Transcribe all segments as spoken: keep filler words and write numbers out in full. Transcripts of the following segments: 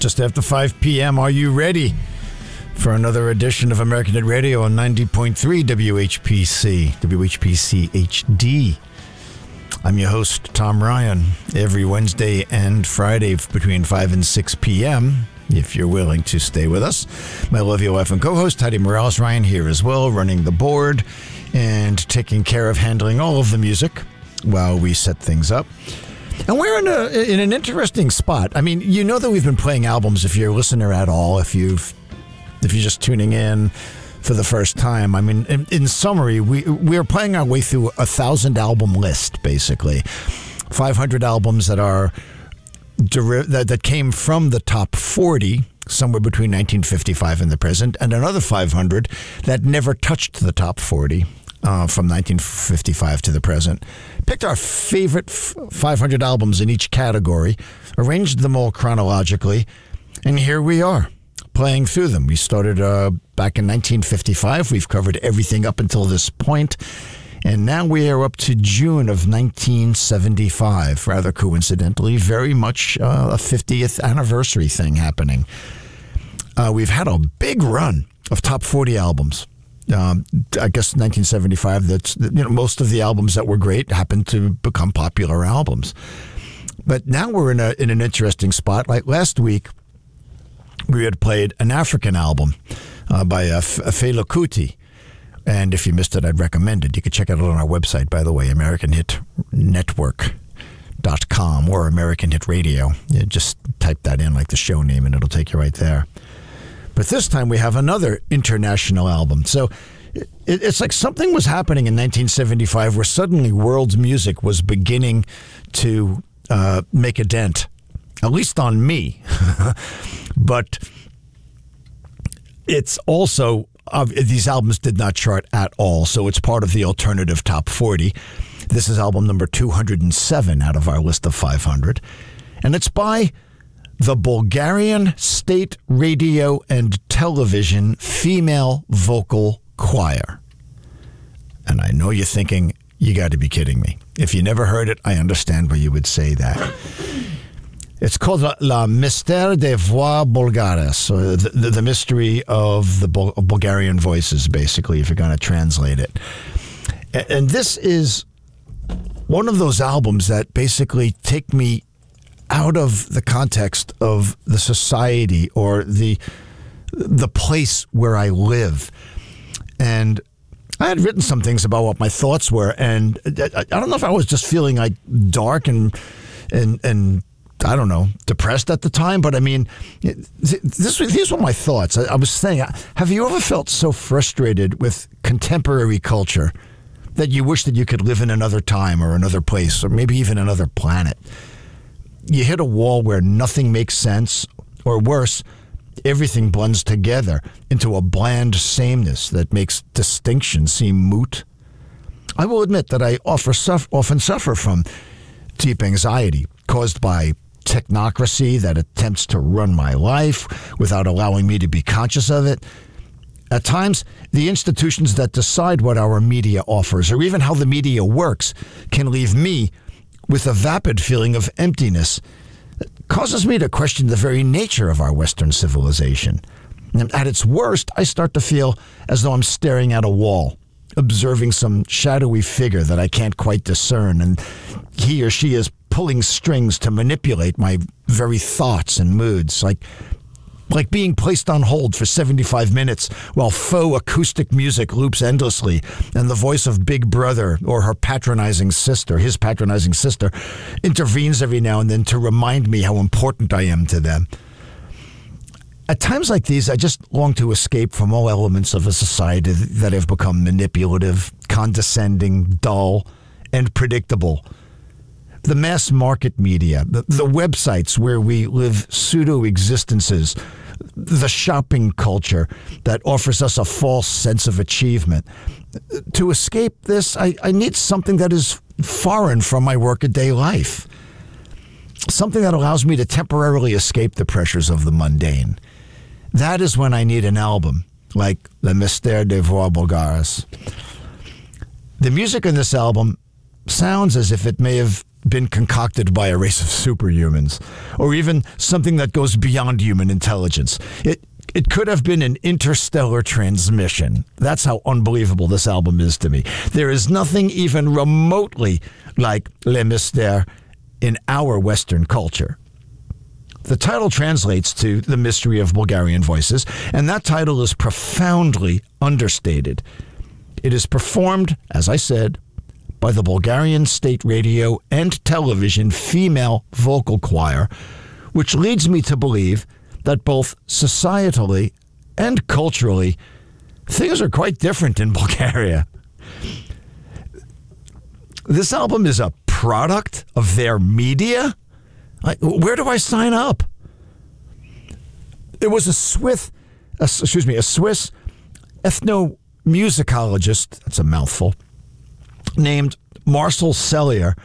just after five p.m. Are you ready for another edition of American Hit Radio on ninety point three W H P C, W H P C H D? I'm your host, Tom Ryan, every Wednesday and Friday between five and six p.m., if you're willing to stay with us. My lovely wife and co-host, Heidi Morales Ryan, here as well, running the board and taking care of handling all of the music while we set things up. And we're in a in an interesting spot. I mean, you know that we've been playing albums if you're a listener at all, if you've if you're just tuning in for the first time. I mean, in, in summary, we we're playing our way through a thousand album list, basically. five hundred albums that are that, that came from the top forty, somewhere between nineteen fifty-five and the present, and another five hundred that never touched the top forty. Uh, from nineteen fifty-five to the present. Picked our favorite f- five hundred albums in each category, arranged them all chronologically, and here we are, playing through them. We started uh, back in nineteen fifty-five. We've covered everything up until this point, and now we are up to June of nineteen seventy-five, rather coincidentally, very much uh, a fiftieth anniversary thing happening. Uh, we've had a big run of top forty albums. Um, I guess nineteen seventy-five, that's, you know, most of the albums that were great happened to become popular albums. But now we're in a in an interesting spot. Like last week, we had played an African album uh, by uh, Fela Kuti. And if you missed it, I'd recommend it. You can check it out on our website, by the way, American Hit Network dot com or American Hit Radio. You just type that in like the show name and it'll take you right there. But this time we have another international album. So it, it's like something was happening in nineteen seventy-five where suddenly world music was beginning to uh, make a dent, at least on me. But it's also, uh, these albums did not chart at all, so it's part of the alternative top forty. This is album number two hundred seven out of our list of five hundred. And it's by the Bulgarian State Radio and Television Female Vocal Choir. And I know you're thinking, you got to be kidding me. If you never heard it, I understand why you would say that. It's called La, La Mystère des Voix Bulgares, so the, the, the mystery of the Bul- Bulgarian voices, basically, if you're going to translate it. And, and this is one of those albums that basically take me out of the context of the society or the the place where I live. And I had written some things about what my thoughts were, and I, I don't know if I was just feeling like dark and and and I don't know, depressed at the time, but I mean, this these were my thoughts. I, I was saying, have you ever felt so frustrated with contemporary culture that you wish that you could live in another time or another place or maybe even another planet? You hit a wall where nothing makes sense, or worse, everything blends together into a bland sameness that makes distinction seem moot. I will admit that I often suffer from deep anxiety caused by technocracy that attempts to run my life without allowing me to be conscious of it. At times, the institutions that decide what our media offers, or even how the media works, can leave me with a vapid feeling of emptiness that causes me to question the very nature of our Western civilization. And at its worst, I start to feel as though I'm staring at a wall, observing some shadowy figure that I can't quite discern, and he or she is pulling strings to manipulate my very thoughts and moods, like like being placed on hold for seventy-five minutes while faux acoustic music loops endlessly and the voice of Big Brother or her patronizing sister, his patronizing sister, intervenes every now and then to remind me how important I am to them. At times like these, I just long to escape from all elements of a society that have become manipulative, condescending, dull, and predictable. The mass market media, the, the websites where we live pseudo-existences, the shopping culture that offers us a false sense of achievement. To escape this, I, I need something that is foreign from my workaday life. Something that allows me to temporarily escape the pressures of the mundane. That is when I need an album like Le Mystère des Voix Bulgares. The music in this album sounds as if it may have been concocted by a race of superhumans, or even something that goes beyond human intelligence. It it could have been an interstellar transmission. That's how unbelievable this album is to me. There is nothing even remotely like Le Mystère in our Western culture. The title translates to The Mystery of Bulgarian Voices, and that title is profoundly understated. It is performed, as I said, by the Bulgarian State Radio and Television Female Vocal Choir, which leads me to believe that both societally and culturally, things are quite different in Bulgaria. This album is a product of their media? Like, where do I sign up? It was a Swiss, a, excuse me, a Swiss ethnomusicologist, that's a mouthful, named Marcel Sellier,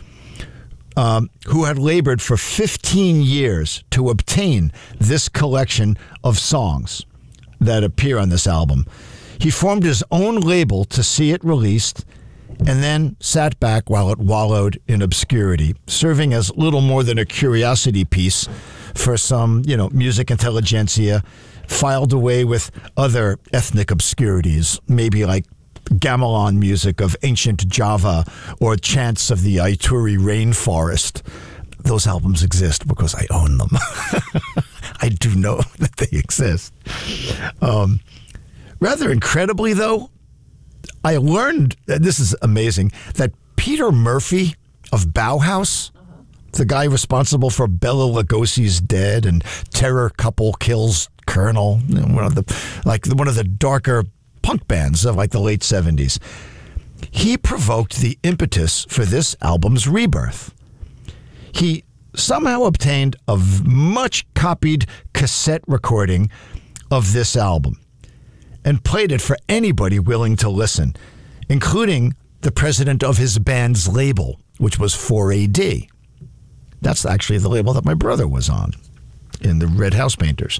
um, who had labored for fifteen years to obtain this collection of songs that appear on this album. He formed his own label to see it released and then sat back while it wallowed in obscurity, serving as little more than a curiosity piece for some, you know, music intelligentsia, filed away with other ethnic obscurities, maybe like gamelan music of ancient Java or chants of the Ituri rainforest. Those albums exist because I own them. I do know that they exist. Um, rather incredibly, though, I learned, this is amazing, that Peter Murphy of Bauhaus, the guy responsible for Bela Lugosi's Dead and Terror Couple Kills Colonel, one of the like one of the darker punk bands of like the late seventies. He provoked the impetus for this album's rebirth. He somehow obtained a much copied cassette recording of this album and played it for anybody willing to listen, including the president of his band's label, which was four A D. That's actually the label that my brother was on in the Red House Painters.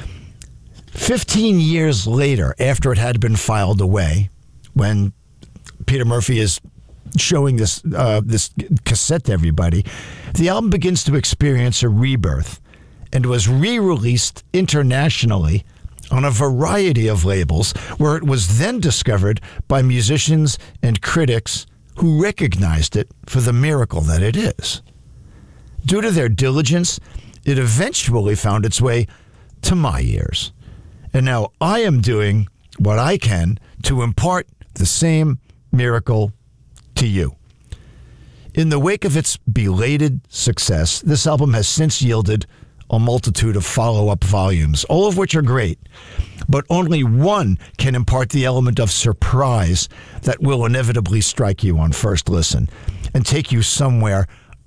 Fifteen years later, after it had been filed away, when Peter Murphy is showing this uh, this cassette to everybody, the album begins to experience a rebirth and was re-released internationally on a variety of labels, where it was then discovered by musicians and critics who recognized it for the miracle that it is. Due to their diligence, it eventually found its way to my ears. And now I am doing what I can to impart the same miracle to you. In the wake of its belated success, this album has since yielded a multitude of follow-up volumes, all of which are great, but only one can impart the element of surprise that will inevitably strike you on first listen and take you somewhere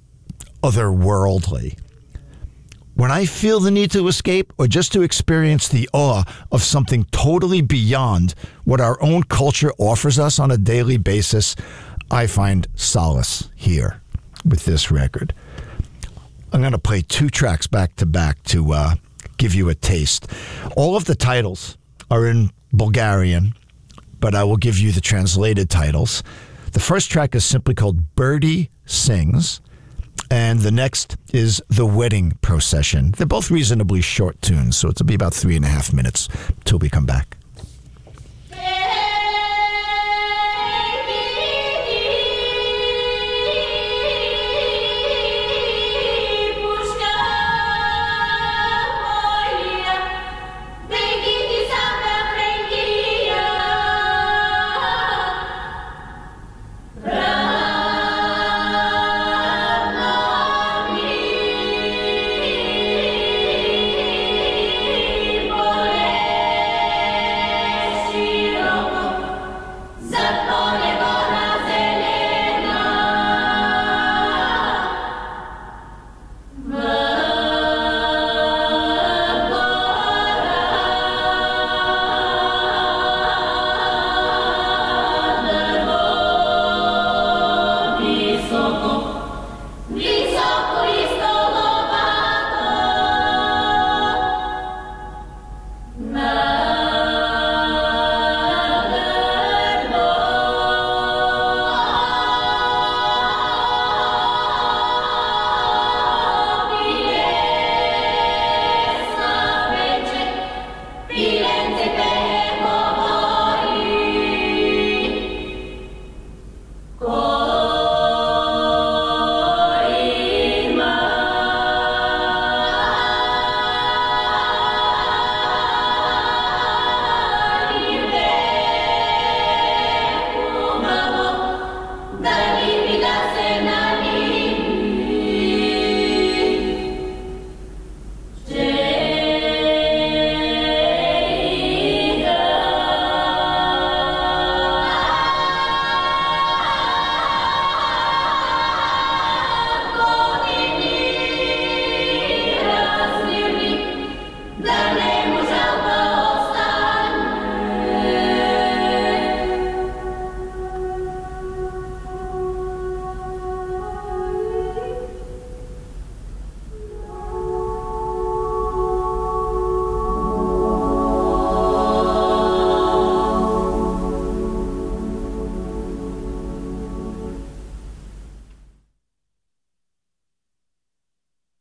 otherworldly. When I feel the need to escape or just to experience the awe of something totally beyond what our own culture offers us on a daily basis, I find solace here with this record. I'm going to play two tracks back to back to uh, give you a taste. All of the titles are in Bulgarian, but I will give you the translated titles. The first track is simply called Birdie Sings, and the next is The Wedding Procession. They're both reasonably short tunes, so it'll be about three and a half minutes till we come back. Bore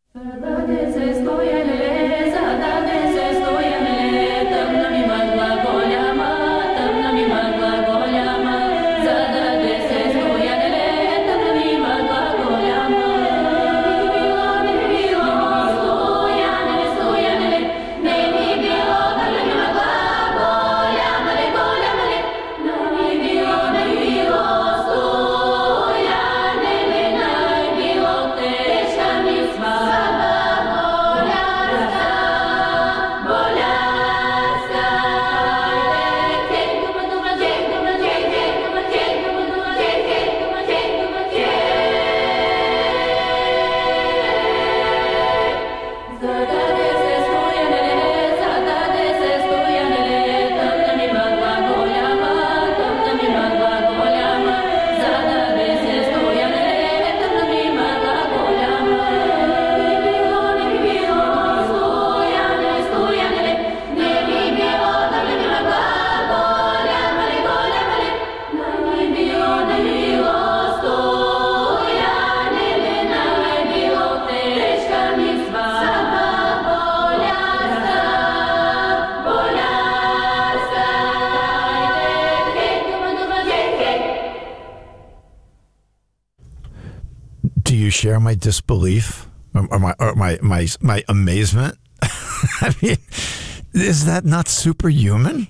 Do you share my disbelief or, or my or my my my amazement? I mean, is that not superhuman?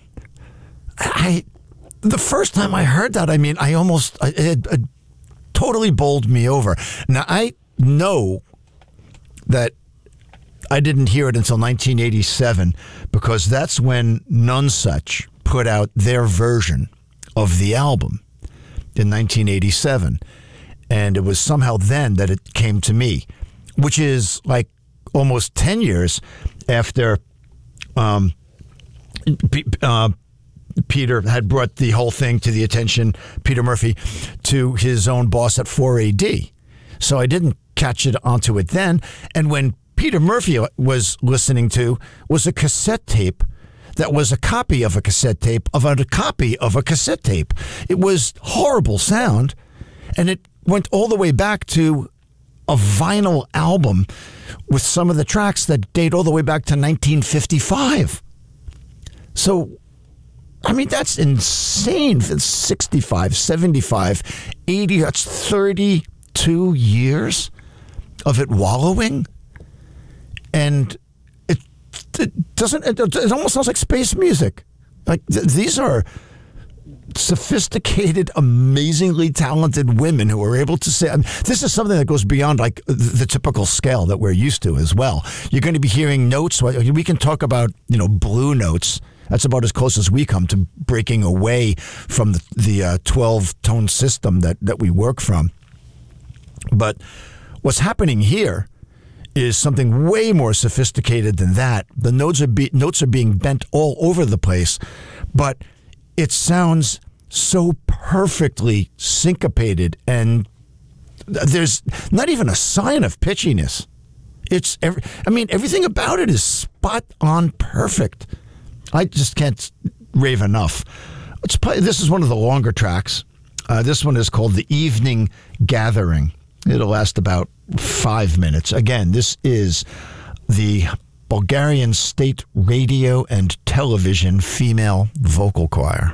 I the first time I heard that, I mean, I almost it, it totally bowled me over. Now I know that I didn't hear it until nineteen eighty-seven because that's when Nonesuch put out their version of the album in nineteen eighty-seven. And it was somehow then that it came to me, which is like almost ten years after um, P- uh, Peter had brought the whole thing to the attention, Peter Murphy, to his own boss at four A D. So I didn't catch it onto it then. And when Peter Murphy was listening to was a cassette tape that was a copy of a cassette tape of a copy of a cassette tape. It was horrible sound, and it went all the way back to a vinyl album with some of the tracks that date all the way back to nineteen fifty-five. So, I mean, that's insane. It's sixty-five, seventy-five, eighty, that's thirty-two years of it wallowing. And it, it doesn't, it, it almost sounds like space music. Like th- these are sophisticated, amazingly talented women who are able to say, I mean, this is something that goes beyond like the, the typical scale that we're used to as well. You're going to be hearing notes. We can talk about, you know, blue notes. That's about as close as we come to breaking away from the, the uh, twelve-tone system that, that we work from. But what's happening here is something way more sophisticated than that. The notes are, be, notes are being bent all over the place, but it sounds so perfectly syncopated, and there's not even a sign of pitchiness. It's every, I mean, everything about it is spot on perfect. I just can't rave enough. Let's play. This is one of the longer tracks. Uh, this one is called The Evening Gathering. It'll last about five minutes. Again, this is the Bulgarian State Radio and Television Female Vocal Choir.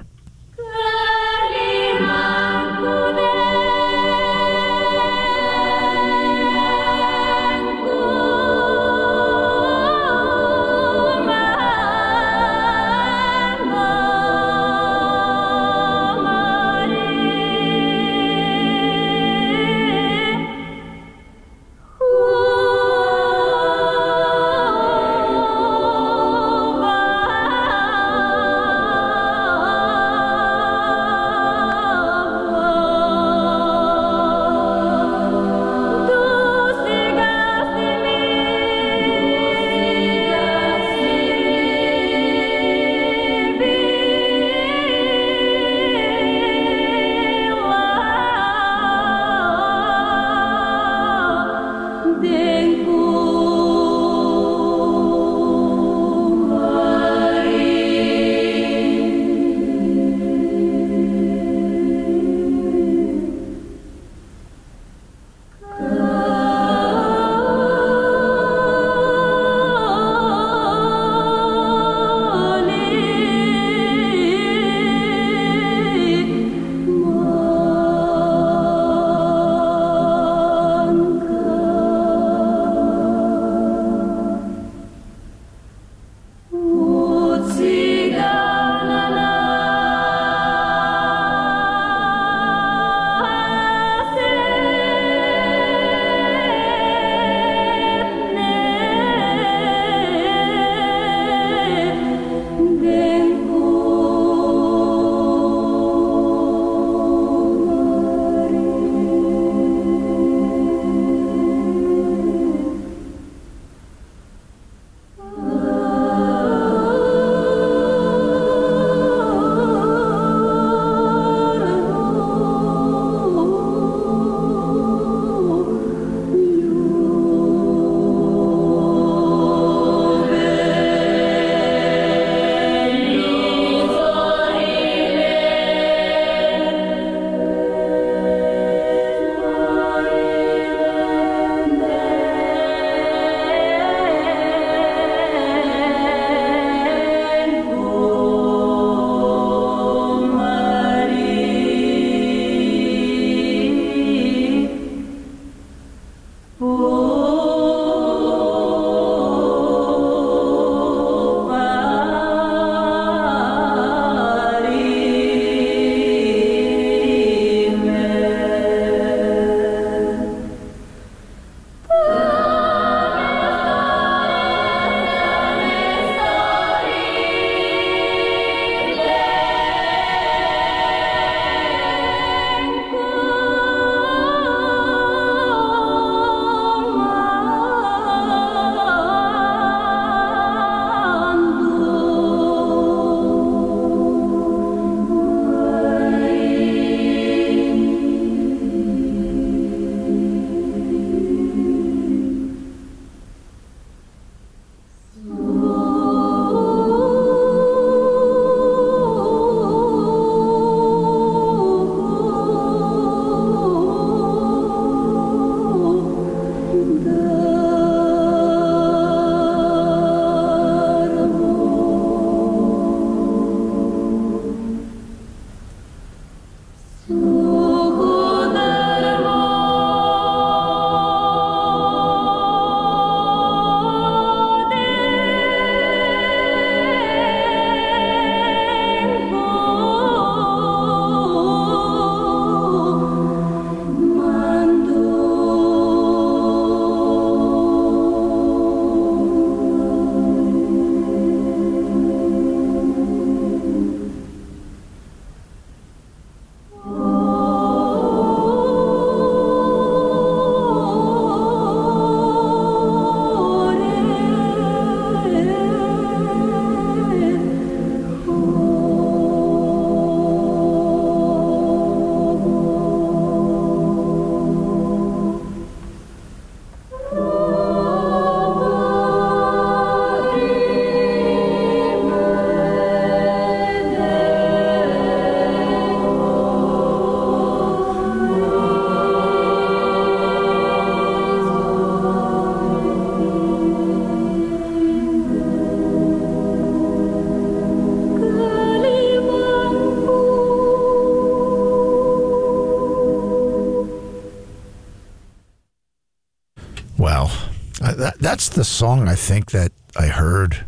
that, that's the song I think that I heard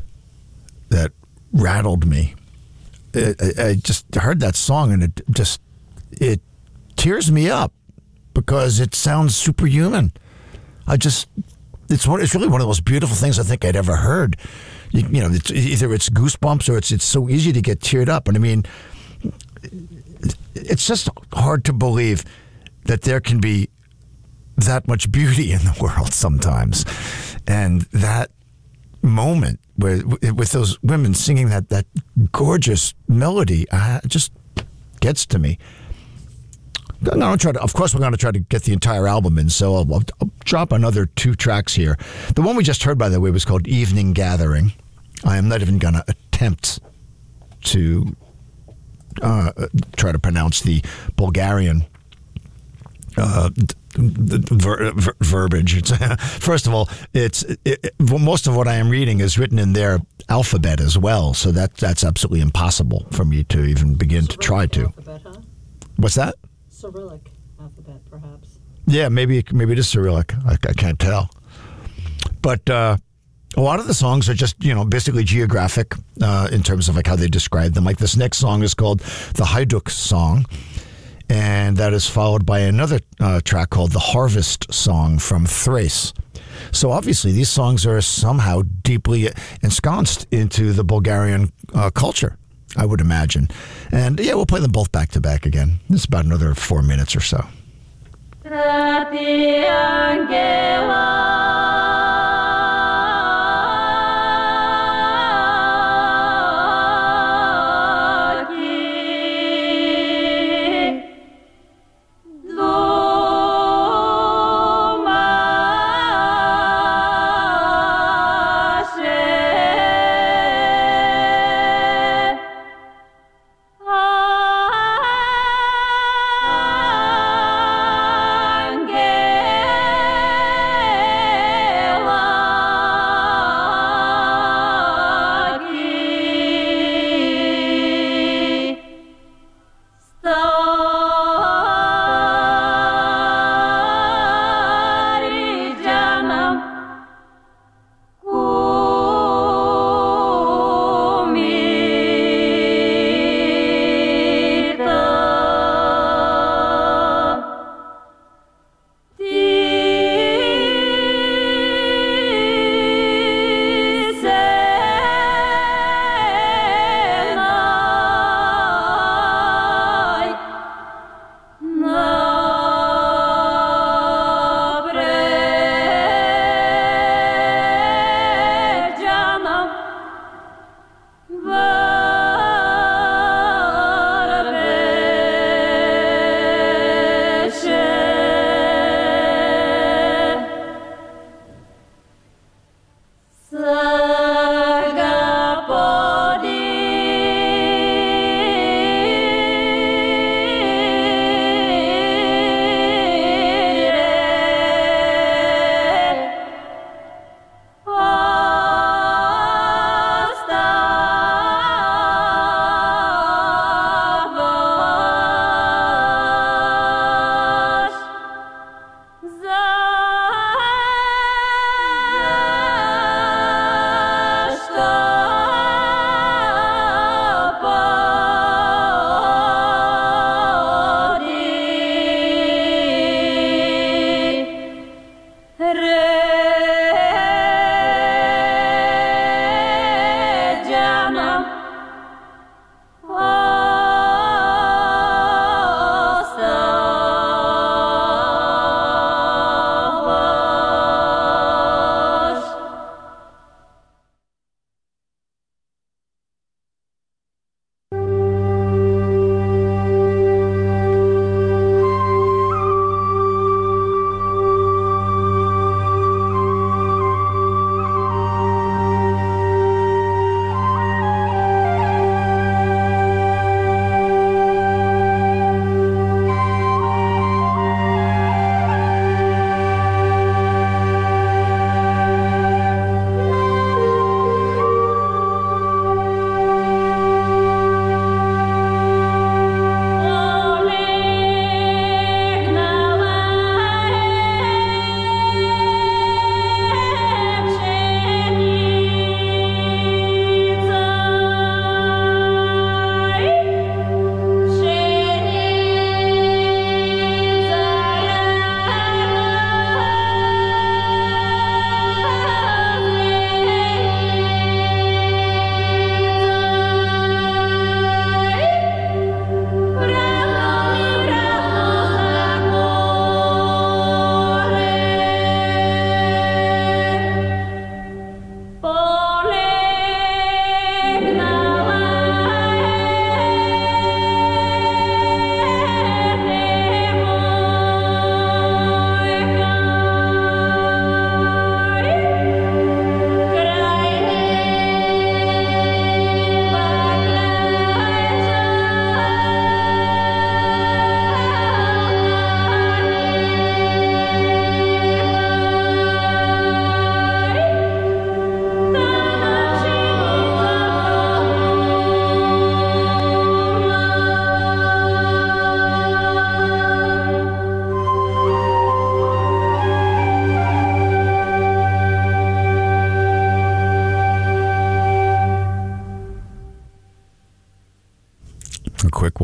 that rattled me. It, I, I just heard that song and it just, it tears me up because it sounds superhuman. I just, it's one, it's really one of the most beautiful things I think I'd ever heard. You, you know, it's, either it's goosebumps or it's it's so easy to get teared up. And I mean, it's just hard to believe that there can be that much beauty in the world sometimes. And that moment where with those women singing that, that gorgeous melody uh, just gets to me. I'm gonna try to, of course, we're going to try to get the entire album in, so I'll, I'll drop another two tracks here. The one we just heard, by the way, was called Evening Gathering. I am not even going to attempt to uh, try to pronounce the Bulgarian uh, the ver- ver- verbiage. It's, first of all, it's it, it, most of what I am reading is written in their alphabet as well, so that that's absolutely impossible for me to even begin Cyrillic to try to. Alphabet, huh? What's that? Cyrillic alphabet, perhaps. Yeah, maybe maybe it is Cyrillic. I, I can't tell. But uh, a lot of the songs are just, you know, basically geographic uh, in terms of like how they describe them. Like this next song is called the Hajduk Song, and that is followed by another uh, track called the Harvest Song from Thrace. So obviously these songs are somehow deeply ensconced into the Bulgarian uh, culture, I would imagine. And yeah, we'll play them both back to back again. It's about another four minutes or so.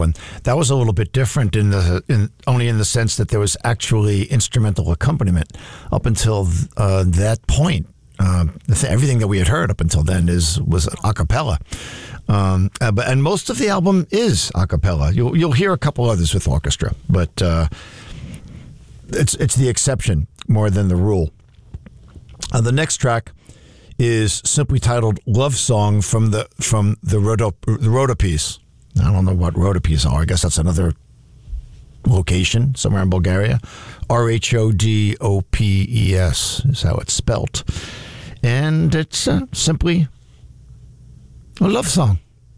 one. That was a little bit different in the in only in the sense that there was actually instrumental accompaniment up until uh, that point. Uh, everything that we had heard up until then is was a cappella. Um, uh, but and most of the album is a cappella. You'll you'll hear a couple others with orchestra, but uh, it's it's the exception more than the rule. Uh, the next track is simply titled "Love Song" from the from the Rhodo, the Rhodopes. I don't know what Rhodopes are. I guess that's another location somewhere in Bulgaria. R H O D O P E S is how it's spelt, and it's uh, simply a love song.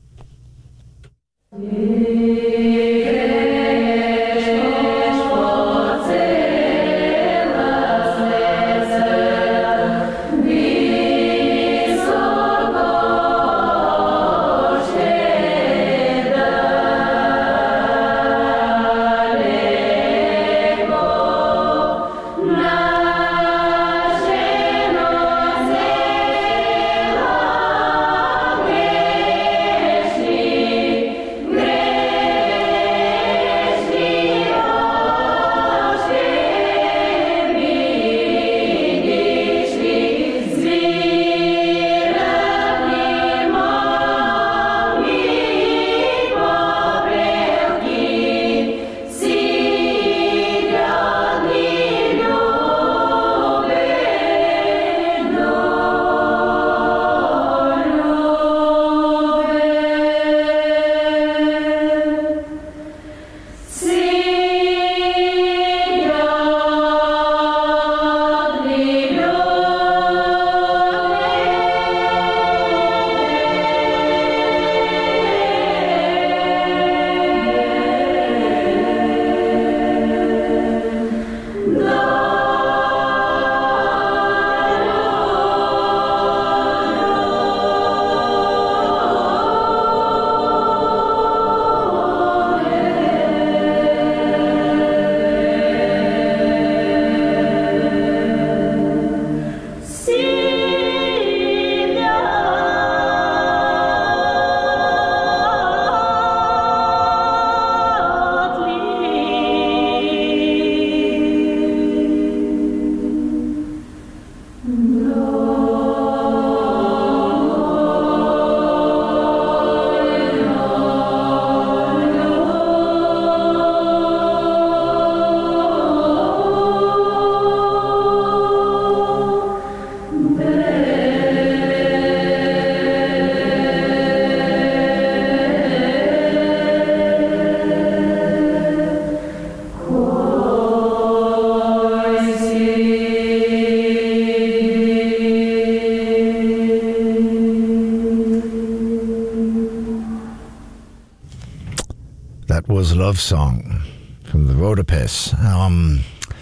Was Love Song from the Rhodopes. Um,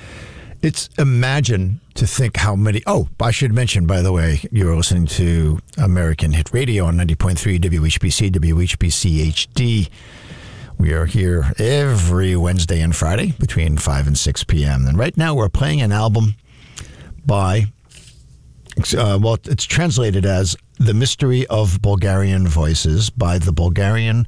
it's imagine to think how many. Oh, I should mention, by the way, you're listening to American Hit Radio on ninety point three W H B C, W H B C H D. We are here every Wednesday and Friday between five and six p.m. And right now we're playing an album by, uh, well, it's translated as The Mystery of Bulgarian Voices by the Bulgarian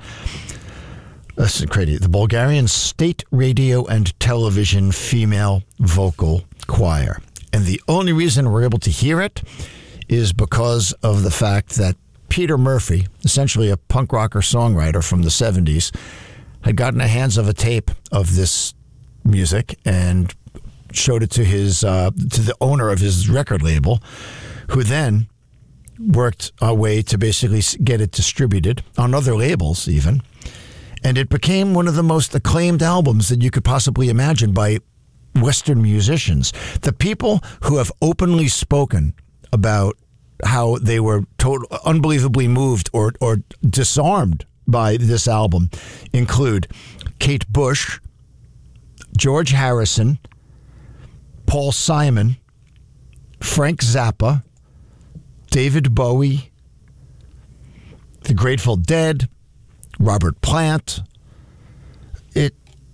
This is crazy. The Bulgarian State Radio and Television Female Vocal Choir. And the only reason we're able to hear it is because of the fact that Peter Murphy, essentially a punk rocker songwriter from the seventies, had gotten the hands of a tape of this music and showed it to his uh, to the owner of his record label, who then worked a way to basically get it distributed on other labels even. And it became one of the most acclaimed albums that you could possibly imagine by Western musicians. The people who have openly spoken about how they were total, unbelievably moved or, or disarmed by this album include Kate Bush, George Harrison, Paul Simon, Frank Zappa, David Bowie, The Grateful Dead, Robert Plant. It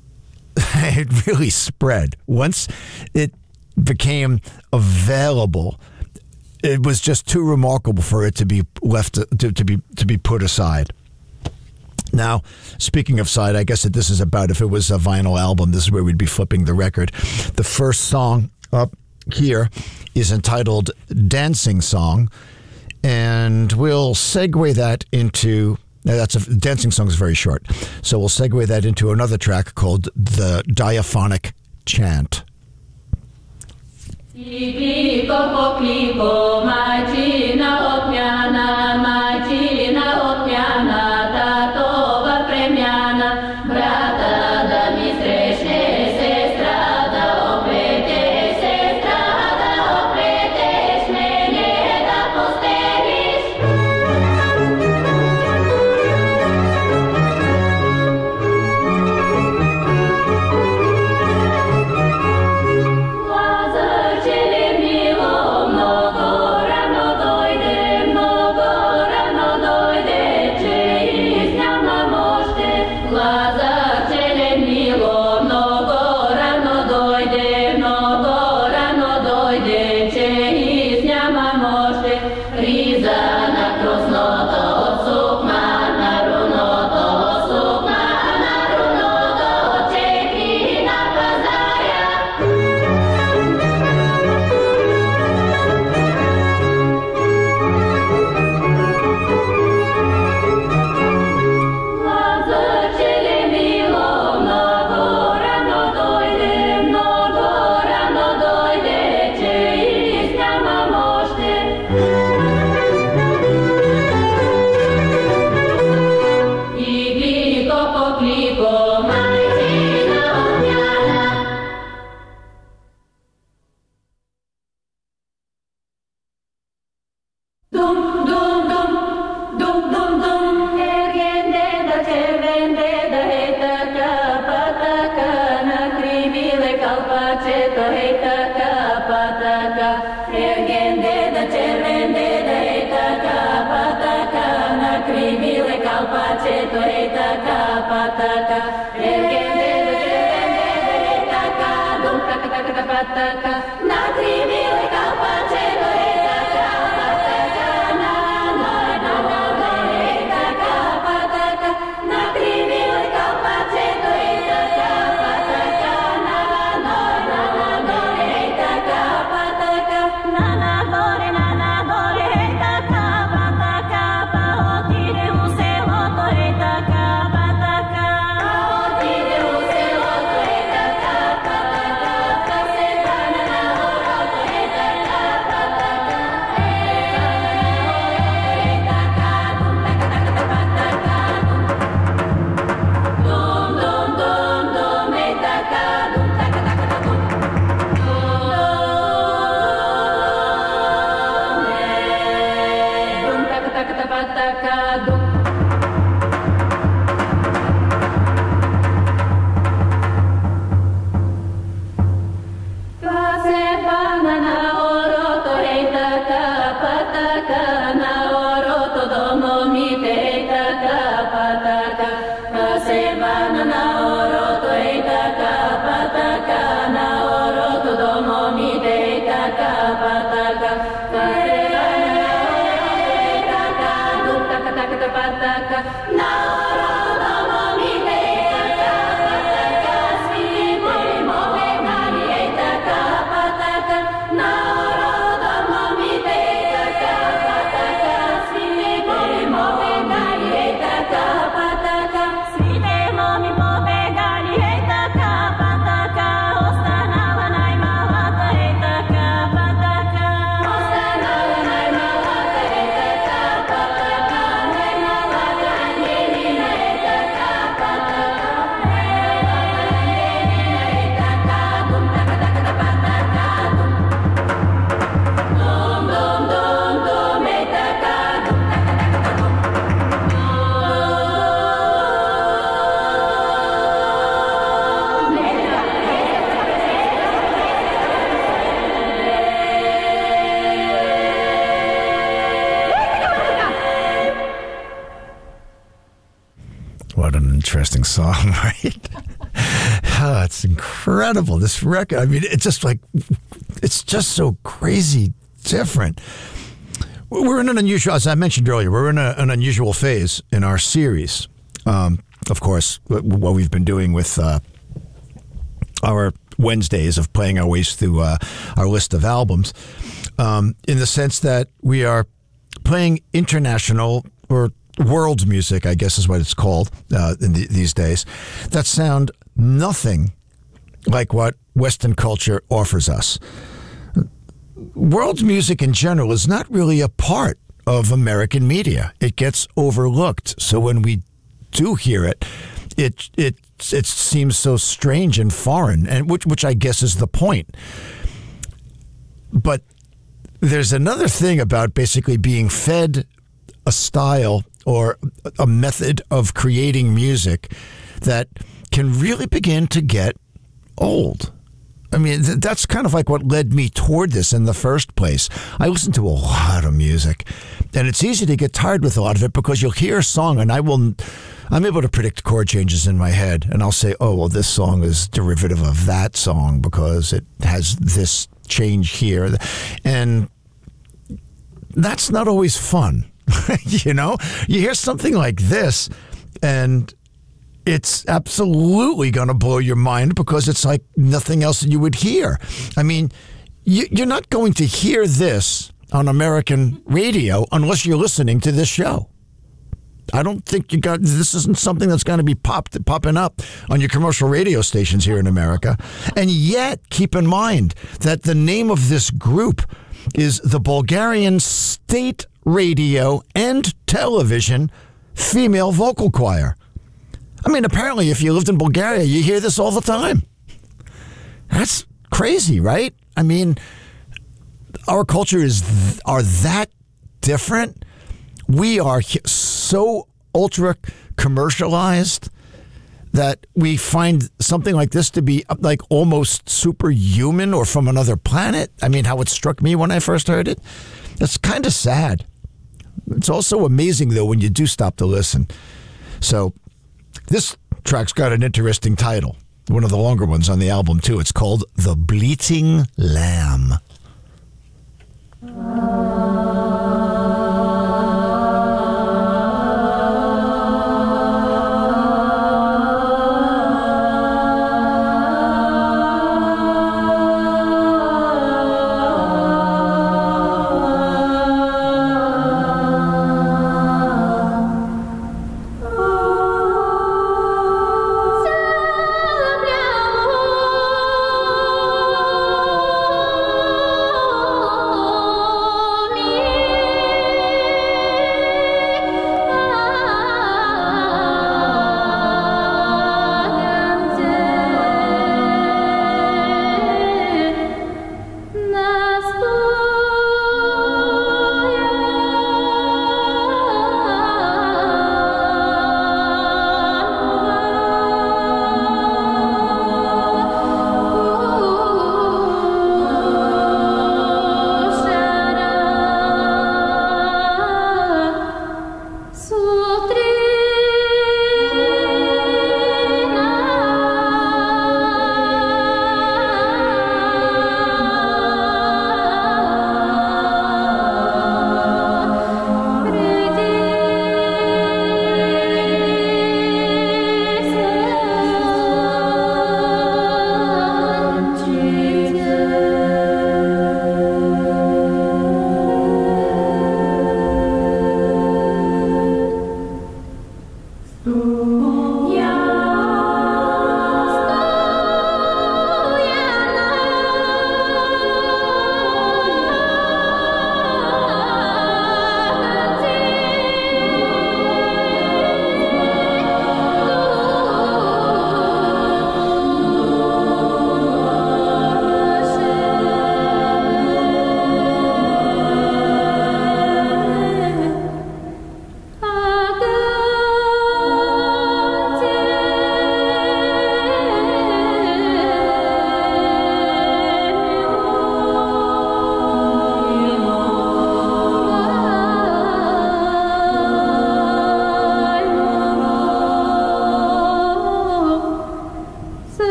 it really spread. Once it became available, it was just too remarkable for it to be left to, to be to be put aside. Now, speaking of side, I guess that this is about if it was a vinyl album, this is where we'd be flipping the record. The first song up here is entitled Dancing Song, and we'll segue that into, that's a, Dancing Song is very short, so we'll segue that into another track called The Diaphonic Chant. Interesting song, right? Oh, it's incredible. This record, I mean, it's just like, it's just so crazy different. We're in an unusual, as I mentioned earlier, we're in a, an unusual phase in our series. Um, of course, what we've been doing with uh, our Wednesdays of playing our ways through uh, our list of albums, um, in the sense that we are playing international or world music, I guess is what it's called uh, in the, these days, that sound nothing like what Western culture offers us. World music in general is not really a part of American media. It gets overlooked. So when we do hear it, it it it seems so strange and foreign, and which which I guess is the point. But there's another thing about basically being fed a style or a method of creating music that can really begin to get old. I mean, th- that's kind of like what led me toward this in the first place. I listen to a lot of music, and it's easy to get tired with a lot of it because you'll hear a song, and I will, I'm able to predict chord changes in my head, and I'll say, oh, well, this song is derivative of that song because it has this change here. And that's not always fun. You know, you hear something like this, and it's absolutely going to blow your mind because it's like nothing else that you would hear. I mean, you, you're not going to hear this on American radio unless you're listening to this show. I don't think you got, this isn't something that's going to be popped, popping up on your commercial radio stations here in America. And yet, keep in mind that the name of this group is the Bulgarian State Radio and Television Female Vocal Choir. I mean, apparently, if you lived in Bulgaria, you hear this all the time. That's crazy, right? I mean, our culture is th- are that different. We are so ultra commercialized that we find something like this to be like almost superhuman or from another planet. I mean, how it struck me when I first heard it. That's kind of sad. It's also amazing, though, when you do stop to listen. So this track's got an interesting title, one of the longer ones on the album, too. It's called The Bleating Lamb. Oh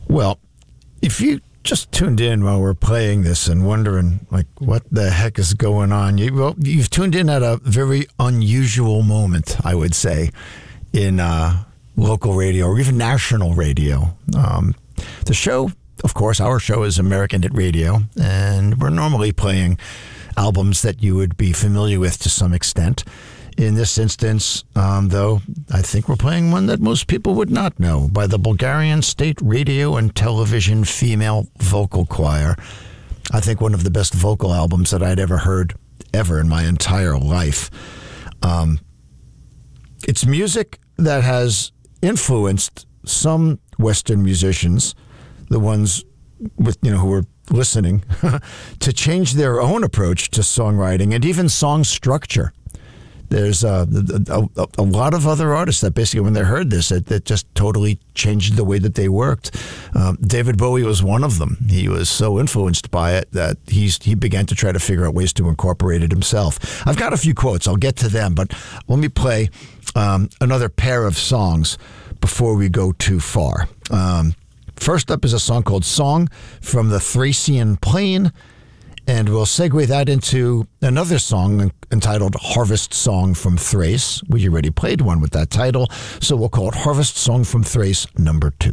Well, if you just tuned in while we're playing this and wondering, like, what the heck is going on, you, well, you've tuned in at a very unusual moment, I would say, in uh, local radio or even national radio. Um, the show, of course, our show is American Hit Radio, and we're normally playing albums that you would be familiar with to some extent. In this instance, um, though, I think we're playing one that most people would not know, by the Bulgarian State Radio and Television Female Vocal Choir. I think one of the best vocal albums that I'd ever heard, ever in my entire life. Um, it's music that has influenced some Western musicians, the ones with, you know, who were listening, to change their own approach to songwriting and even song structure. There's a, a, a, a lot of other artists that basically, when they heard this, it, it just totally changed the way that they worked. Um, David Bowie was one of them. He was so influenced by it that he's he began to try to figure out ways to incorporate it himself. I've got a few quotes. I'll get to them, but let me play um, another pair of songs before we go too far. Um, first up is a song called Song from the Thracian Plain. And we'll segue that into another song entitled Harvest Song from Thrace. We already played one with that title, so we'll call it Harvest Song from Thrace number two.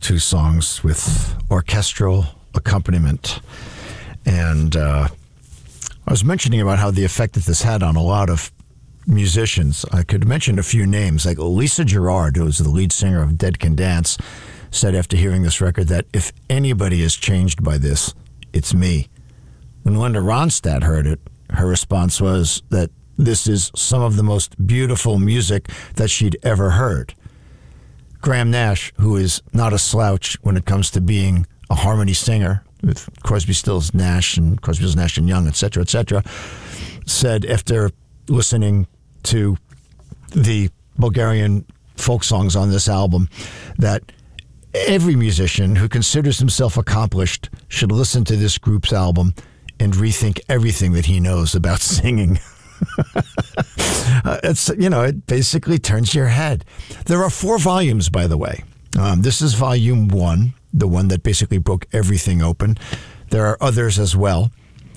two songs with orchestral accompaniment. And uh, I was mentioning about how the effect that this had on a lot of musicians. I could mention a few names, like Lisa Gerrard, who was the lead singer of Dead Can Dance, said after hearing this record that if anybody is changed by this, it's me. When Linda Ronstadt heard it, her response was that this is some of the most beautiful music that she'd ever heard. Graham Nash, who is not a slouch when it comes to being a harmony singer, with Crosby, Stills, Nash, and Crosby, Stills, Nash and Young, et cetera, et cetera, said after listening to the Bulgarian folk songs on this album that every musician who considers himself accomplished should listen to this group's album and rethink everything that he knows about singing. uh, it's, you know, it basically turns your head. There are four volumes, by the way. Um, this is volume one, the one that basically broke everything open. There are others as well.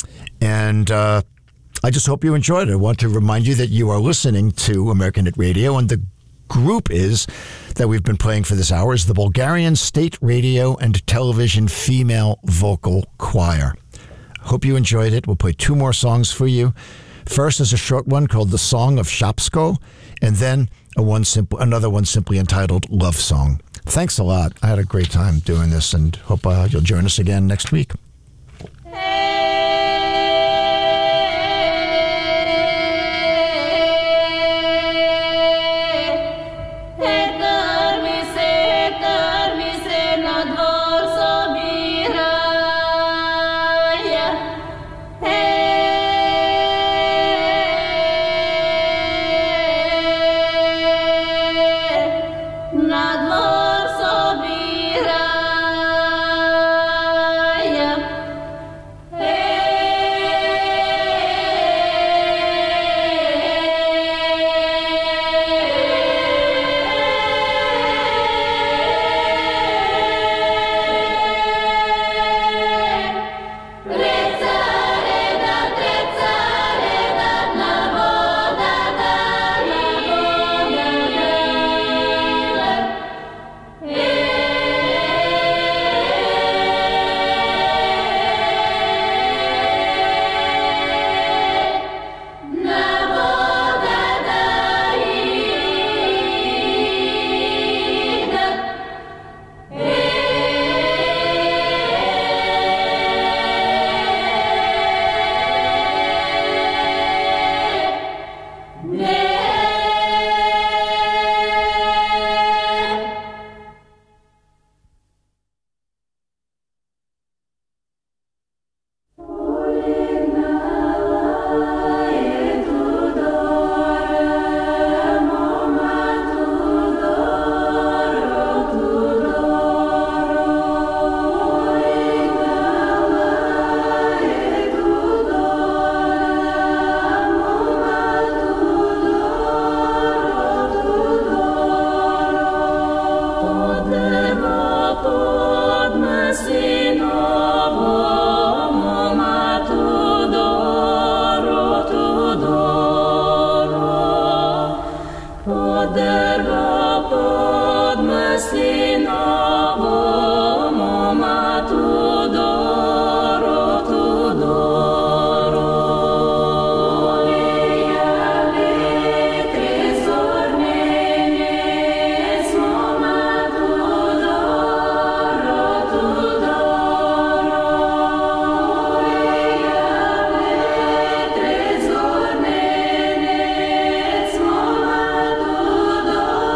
And uh, I just hope you enjoyed it. I want to remind you that you are listening to American Hit Radio, and the group is that we've been playing for this hour is the Bulgarian State Radio and Television Female Vocal Choir. Hope you enjoyed it. We'll play two more songs for you. First is a short one called The Song of Shapsko, and then a one simple, another one simply entitled Love Song. Thanks a lot. I had a great time doing this, and hope uh, you'll join us again next week.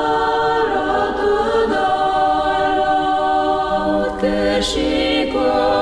Shiko